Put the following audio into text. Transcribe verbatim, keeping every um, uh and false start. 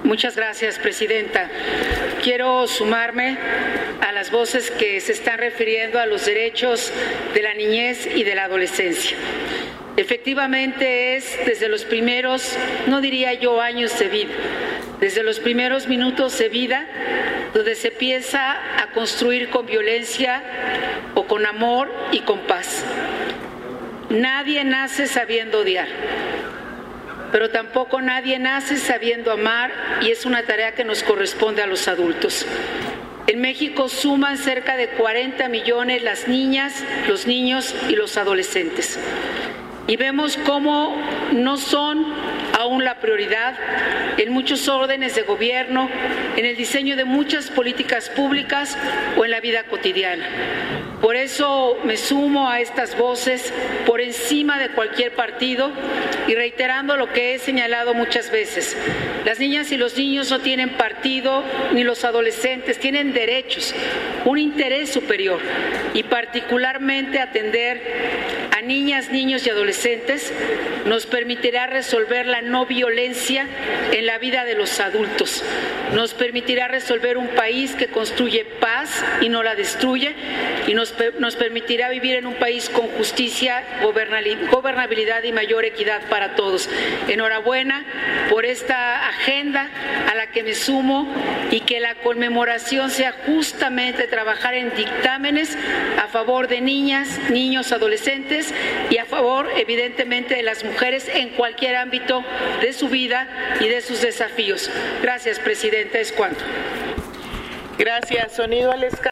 Muchas gracias, Presidenta. Quiero sumarme a las voces que se están refiriendo a los derechos de la niñez y de la adolescencia. Efectivamente es desde los primeros, no diría yo años de vida, desde los primeros minutos de vida donde se empieza a construir con violencia o con amor y con paz. Nadie nace sabiendo odiar, pero tampoco nadie nace sabiendo amar, y es una tarea que nos corresponde a los adultos. En México suman cerca de cuarenta millones las niñas, los niños y los adolescentes. Y vemos cómo no son aún la prioridad en muchos órdenes de gobierno, en el diseño de muchas políticas públicas o en la vida cotidiana. Por eso me sumo a estas voces por encima de cualquier partido y reiterando lo que he señalado muchas veces. Las niñas y los niños no tienen partido, ni los adolescentes, tienen derechos, un interés superior, y particularmente atender a niñas, niños y adolescentes nos permitirá resolver la no violencia en la vida de los adultos, nos permitirá resolver un país que construye paz y no la destruye, y nos, nos permitirá vivir en un país con justicia, gobernabilidad y mayor equidad para todos. Enhorabuena por esta agenda a la que me sumo, y que la conmemoración sea justamente trabajar en dictámenes a favor de niñas, niños, adolescentes y a favor, evidentemente, de las mujeres en cualquier ámbito de su vida y de sus desafíos. Gracias, Presidenta. Es cuanto. Gracias. Sonido al escándalo.